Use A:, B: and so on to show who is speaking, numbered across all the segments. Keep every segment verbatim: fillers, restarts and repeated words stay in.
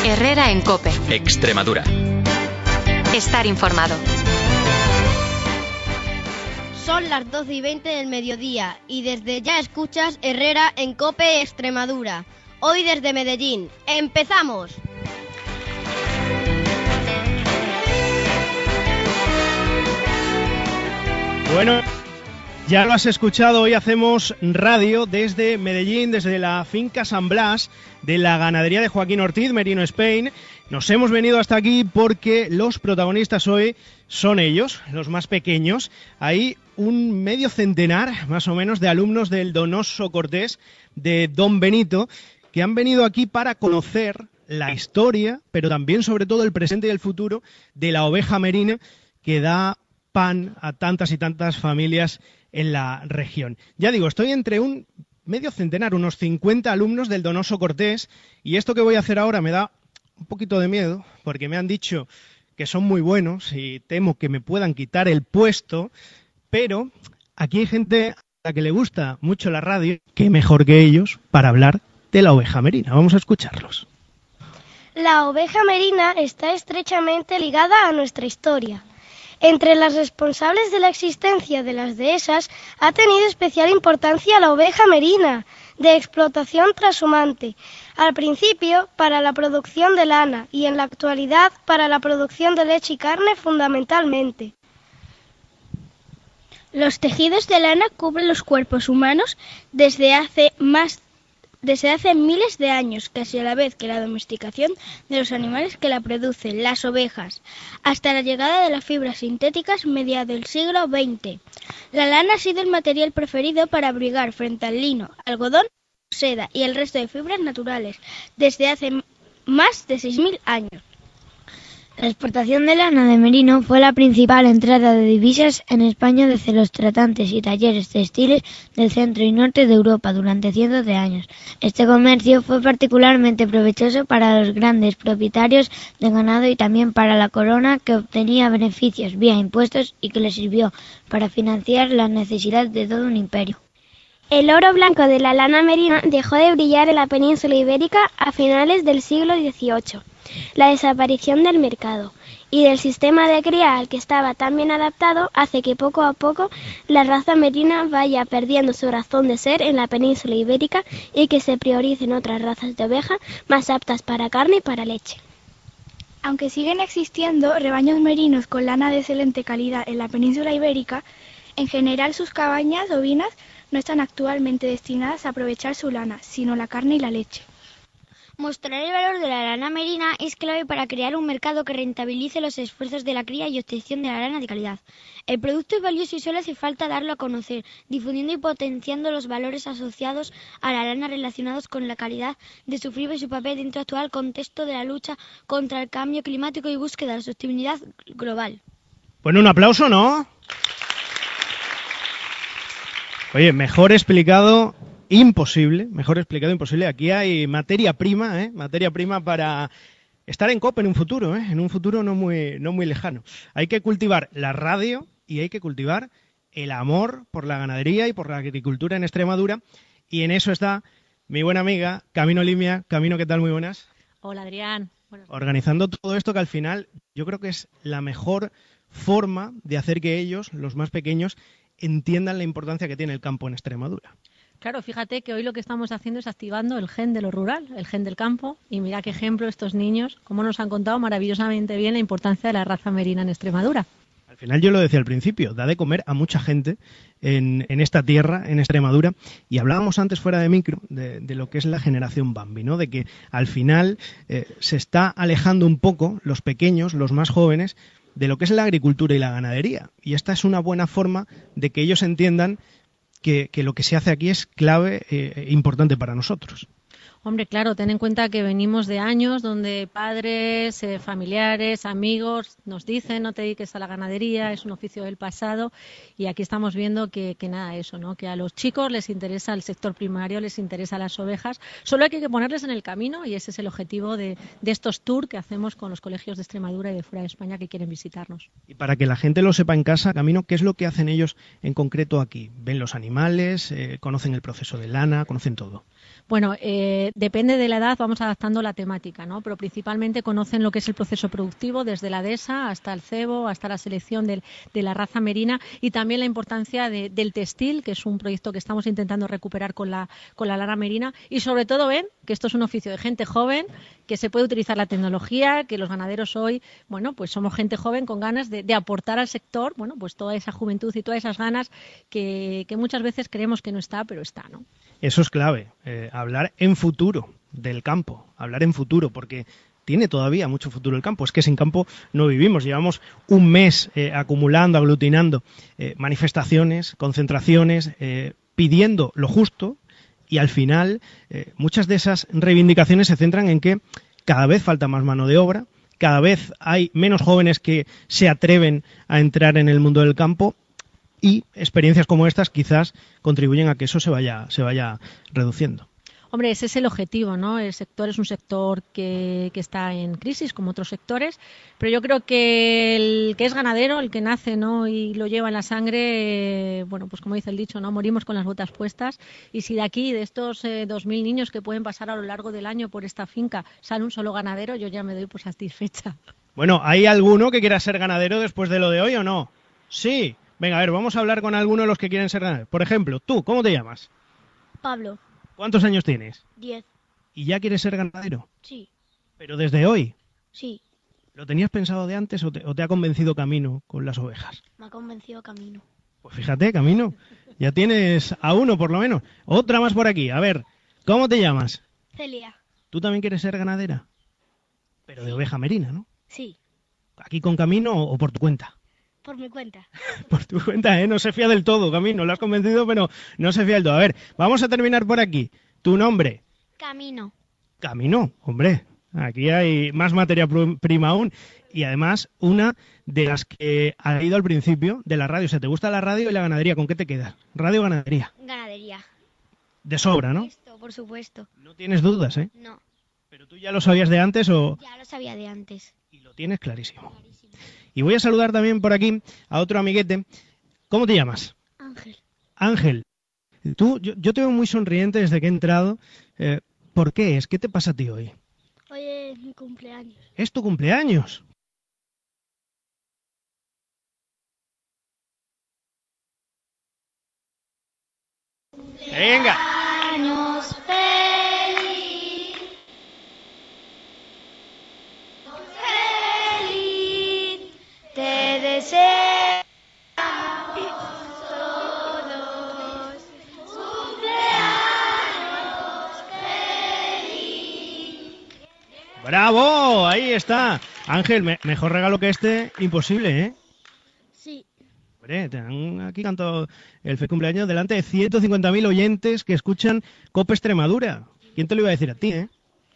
A: Herrera en COPE.
B: Extremadura.
A: Estar informado.
C: Son las doce y veinte del mediodía y desde ya escuchas Herrera en COPE Extremadura. Hoy desde Medellín. ¡Empezamos!
D: Bueno, ya lo has escuchado, hoy hacemos radio desde Medellín, desde la finca San Blas de la ganadería de Joaquín Ortiz, Merino Spain. Nos hemos venido hasta aquí porque los protagonistas hoy son ellos, los más pequeños. Hay un medio centenar, más o menos, de alumnos del Donoso Cortés de Don Benito que han venido aquí para conocer la historia, pero también, sobre todo, el presente y el futuro de la oveja merina que da pan a tantas y tantas familias en la región. Ya digo, estoy entre un medio centenar, unos cincuenta alumnos del Donoso Cortés, y esto que voy a hacer ahora me da un poquito de miedo, porque me han dicho que son muy buenos y temo que me puedan quitar el puesto, pero aquí hay gente a la que le gusta mucho la radio, qué mejor que ellos para hablar de la oveja merina. Vamos a escucharlos.
E: La oveja merina está estrechamente ligada a nuestra historia. Entre las responsables de la existencia de las dehesas ha tenido especial importancia la oveja merina, de explotación trashumante, al principio para la producción de lana y en la actualidad para la producción de leche y carne fundamentalmente.
F: Los tejidos de lana cubren los cuerpos humanos desde hace más Desde hace miles de años, casi a la vez que la domesticación de los animales que la producen, las ovejas, hasta la llegada de las fibras sintéticas mediados del siglo veinte. La lana ha sido el material preferido para abrigar frente al lino, algodón, seda y el resto de fibras naturales desde hace más de seis mil años.
G: La exportación de lana de merino fue la principal entrada de divisas en España desde los tratantes y talleres textiles del centro y norte de Europa durante cientos de años. Este comercio fue particularmente provechoso para los grandes propietarios de ganado y también para la corona, que obtenía beneficios vía impuestos y que le sirvió para financiar las necesidades de todo un imperio.
E: El oro blanco de la lana merina dejó de brillar en la península ibérica a finales del siglo dieciocho. La desaparición del mercado y del sistema de cría al que estaba tan bien adaptado hace que poco a poco la raza merina vaya perdiendo su razón de ser en la península ibérica y que se prioricen otras razas de oveja más aptas para carne y para leche.
F: Aunque siguen existiendo rebaños merinos con lana de excelente calidad en la península ibérica, en general sus cabañas ovinas no están actualmente destinadas a aprovechar su lana, sino la carne y la leche.
H: Mostrar el valor de la lana merina es clave para crear un mercado que rentabilice los esfuerzos de la cría y obtención de la lana de calidad. El producto es valioso y solo hace falta darlo a conocer, difundiendo y potenciando los valores asociados a la lana relacionados con la calidad de su fibra y su papel dentro del actual contexto de la lucha contra el cambio climático y búsqueda de la sostenibilidad global.
D: Bueno, un aplauso, ¿no? Oye, mejor explicado imposible, mejor explicado imposible. Aquí hay materia prima, ¿eh? Materia prima para estar en COPE en un futuro, ¿eh? En un futuro no muy, no muy lejano. Hay que cultivar la radio y hay que cultivar el amor por la ganadería y por la agricultura en Extremadura. Y en eso está mi buena amiga Camino Limia. Camino, ¿qué tal? Muy buenas.
I: Hola, Adrián. Buenas.
D: Organizando todo esto que al final yo creo que es la mejor forma de hacer que ellos, los más pequeños, entiendan la importancia que tiene el campo en Extremadura.
I: Claro, fíjate que hoy lo que estamos haciendo es activando el gen de lo rural, el gen del campo, y mira qué ejemplo estos niños, cómo nos han contado maravillosamente bien la importancia de la raza merina en Extremadura.
D: Al final yo lo decía al principio, da de comer a mucha gente en, en esta tierra, en Extremadura, y hablábamos antes fuera de micro de, de lo que es la generación Bambi, ¿no? De que al final eh, se está alejando un poco los pequeños, los más jóvenes, de lo que es la agricultura y la ganadería, y esta es una buena forma de que ellos entiendan Que, que lo que se hace aquí es clave e eh, importante para nosotros.
I: Hombre, claro, ten en cuenta que venimos de años donde padres, eh, familiares, amigos nos dicen no te dediques a la ganadería, es un oficio del pasado, y aquí estamos viendo que, que nada, eso, ¿no? Que a los chicos les interesa el sector primario, les interesa las ovejas, solo hay que ponerles en el camino, y ese es el objetivo de, de estos tours que hacemos con los colegios de Extremadura y de fuera de España que quieren visitarnos.
D: Y para que la gente lo sepa en casa, Camino, ¿qué es lo que hacen ellos en concreto aquí? ¿Ven los animales? Eh, ¿Conocen el proceso de lana? ¿Conocen todo?
I: Bueno, eh, depende de la edad, vamos adaptando la temática, ¿no? Pero principalmente conocen lo que es el proceso productivo, desde la dehesa hasta el cebo, hasta la selección del, de la raza merina, y también la importancia de, del textil, que es un proyecto que estamos intentando recuperar con la, con la lana merina, y sobre todo ven que esto es un oficio de gente joven, que se puede utilizar la tecnología, que los ganaderos hoy, bueno, pues somos gente joven con ganas de, de aportar al sector, bueno, pues toda esa juventud y todas esas ganas que, que muchas veces creemos que no está, pero está, ¿no?
D: Eso es clave, eh, hablar en futuro del campo, hablar en futuro, porque tiene todavía mucho futuro el campo. Es que sin campo no vivimos. Llevamos un mes eh, acumulando, aglutinando eh, manifestaciones, concentraciones, eh, pidiendo lo justo, y al final eh, muchas de esas reivindicaciones se centran en que cada vez falta más mano de obra, cada vez hay menos jóvenes que se atreven a entrar en el mundo del campo, y experiencias como estas quizás contribuyen a que eso se vaya, se vaya reduciendo.
I: Hombre, ese es el objetivo, ¿no? El sector es un sector que, que está en crisis, como otros sectores, pero yo creo que el que es ganadero, el que nace, ¿no?, y lo lleva en la sangre, eh, bueno, pues como dice el dicho, ¿no?, morimos con las botas puestas, y si de aquí, de estos eh, dos mil niños que pueden pasar a lo largo del año por esta finca, sale un solo ganadero, yo ya me doy por satisfecha.
D: Bueno, ¿hay alguno que quiera ser ganadero después de lo de hoy o no? Sí. Venga, a ver, vamos a hablar con alguno de los que quieren ser ganaderos. Por ejemplo, tú, ¿cómo te llamas?
F: Pablo.
D: ¿Cuántos años tienes?
F: Diez.
D: ¿Y ya quieres ser ganadero?
F: Sí.
D: ¿Pero desde hoy?
F: Sí.
D: ¿Lo tenías pensado de antes o te, o te ha convencido Camino con las ovejas?
F: Me ha convencido Camino.
D: Pues fíjate, Camino, ya tienes a uno por lo menos. Otra más por aquí. A ver, ¿cómo te llamas?
F: Celia.
D: ¿Tú también quieres ser ganadera? Pero de oveja merina, ¿no?
F: Sí.
D: ¿Aquí con Camino o, o por tu cuenta?
F: Por mi cuenta.
D: Por tu cuenta, ¿eh? No se fía del todo, Camino. Lo has convencido, pero no se fía del todo. A ver, vamos a terminar por aquí. ¿Tu nombre?
H: Camino.
D: Camino, hombre. Aquí hay más materia prima aún. Y además, una de las que ha ido al principio de la radio. O sea, ¿te gusta la radio y la ganadería? ¿Con qué te quedas? ¿Radio o ganadería?
H: Ganadería.
D: De sobra, ¿no?
H: Esto, por supuesto.
D: No tienes dudas, ¿eh?
H: No.
D: ¿Pero tú ya lo sabías de antes o...?
H: Ya lo sabía de antes.
D: Y lo tienes clarísimo. Clarísimo. Y voy a saludar también por aquí a otro amiguete. ¿Cómo te llamas?
F: Ángel.
D: Ángel. Tú, yo, yo te veo muy sonriente desde que he entrado. Eh, ¿Por qué es? ¿Qué te pasa a ti hoy?
F: Hoy es mi cumpleaños.
D: ¿Es tu cumpleaños? ¡Venga!
F: Años feliz. Feliz. Te deseo todos. Cumpleaños feliz.
D: ¡Bravo! Ahí está. Ángel, me, mejor regalo que este, imposible, ¿eh?
F: Sí.
D: Hombre, te han aquí cantado el feliz cumpleaños delante de ciento cincuenta mil oyentes que escuchan COPE Extremadura. ¿Quién te lo iba a decir a ti, eh?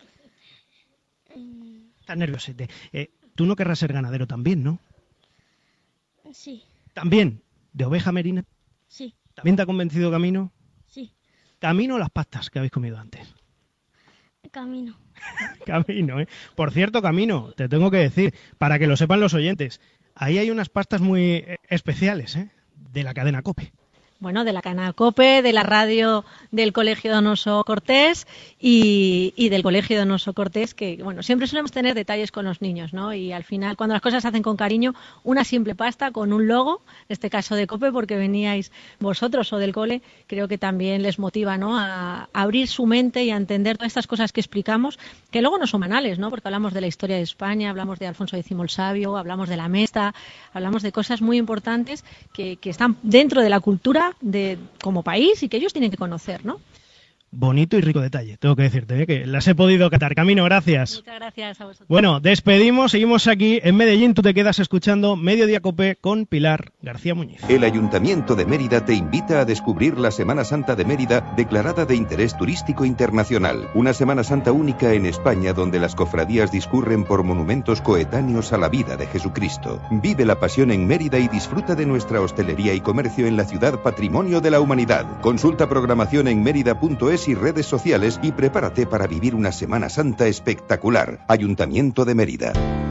D: Estás nerviosete. Eh, tú no querrás ser ganadero también, ¿no?
F: Sí.
D: ¿También? ¿De oveja merina?
F: Sí.
D: ¿También te ha convencido Camino?
F: Sí.
D: ¿Camino o las pastas que habéis comido antes?
F: Camino.
D: Camino, ¿eh? Por cierto, Camino, te tengo que decir, para que lo sepan los oyentes, ahí hay unas pastas muy especiales, ¿eh? De la cadena COPE.
I: Bueno, de la cadena COPE, de la radio del Colegio Donoso Cortés y, y del Colegio Donoso Cortés, que, bueno, siempre solemos tener detalles con los niños, ¿no? Y al final, cuando las cosas se hacen con cariño, una simple pasta con un logo, en este caso de COPE, porque veníais vosotros o del cole, creo que también les motiva, ¿no?, a, a abrir su mente y a entender todas estas cosas que explicamos, que luego no son banales, ¿no? Porque hablamos de la historia de España, hablamos de Alfonso X el Sabio, hablamos de la Mesta, hablamos de cosas muy importantes que, que están dentro de la cultura de como país y que ellos tienen que conocer, ¿no?
D: Bonito y rico detalle, tengo que decirte, ¿eh? Que las he podido catar. Camino, gracias.
I: Muchas gracias a vosotros.
D: Bueno, despedimos, seguimos aquí en Medellín. Tú te quedas escuchando Mediodía COPE con Pilar García Muñiz.
B: El Ayuntamiento de Mérida te invita a descubrir la Semana Santa de Mérida, declarada de interés turístico internacional. Una Semana Santa única en España, donde las cofradías discurren por monumentos coetáneos a la vida de Jesucristo. Vive la pasión en Mérida y disfruta de nuestra hostelería y comercio en la ciudad patrimonio de la humanidad. Consulta programación en mérida punto es y redes sociales y prepárate para vivir una Semana Santa espectacular. Ayuntamiento de Mérida.